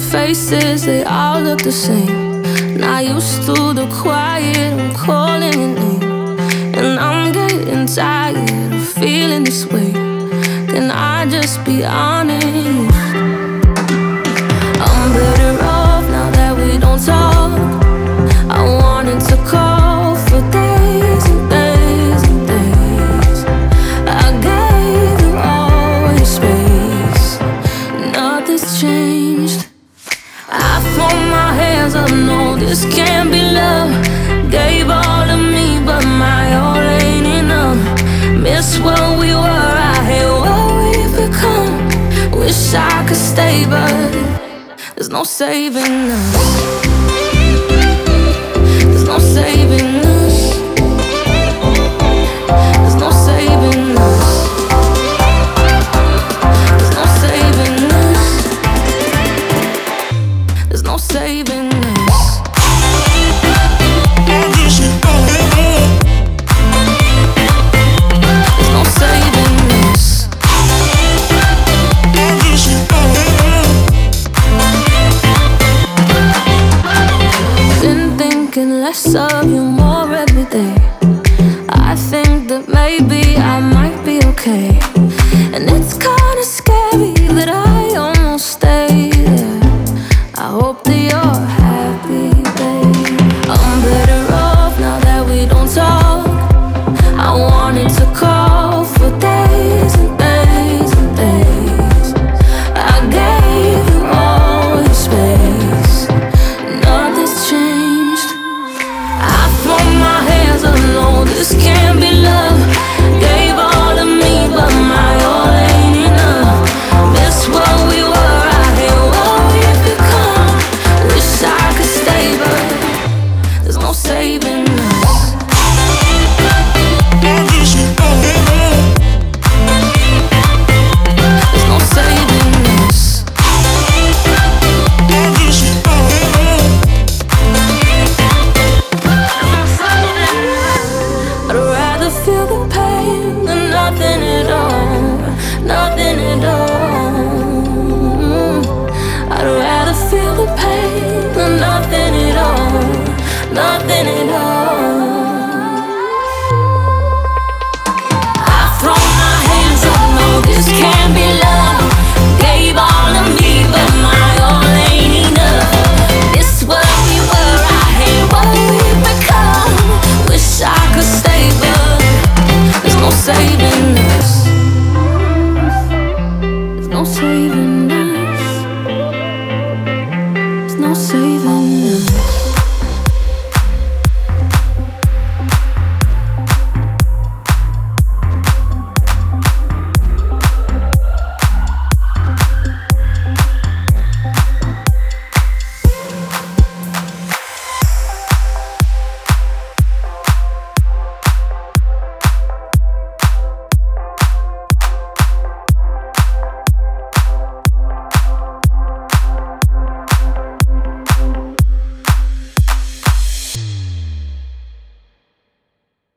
faces, they all look the same. Not used to the quiet, I'm calling your name. And I'm getting tired of feeling this way. Can I just be honest? I'm better off now that we don't talk. I wanted to call for days and days and days. I gave you all your space. Nothing's changed. I throw my hands up, no, this can't be love. Gave all of me, but my all ain't enough. Miss what we were, I hate what we've become. Wish I could stay, but there's no saving us. There's no saving us. There's no saving us. There's no saving us. There's no saving us. There's no saving us. Been thinking less of you more every day. I think that maybe I might be okay. And it's kinda scary that I almost stayed there. I hope that you're happy, babe. I'm better off now that we don't talk. I wanted to call for days and days and days. I gave you all your space. Nothing's changed. I throw my hands up, no, this can't be love. Gave all of me, but my all ain't enough. Miss what we were, I hate what we've become. Wish I could stay, but there's no saving us. There's no saving us. I'd rather feel the pain than nothing at all. Nothing at all. I'd rather feel the pain than nothing at all. Nothing at all.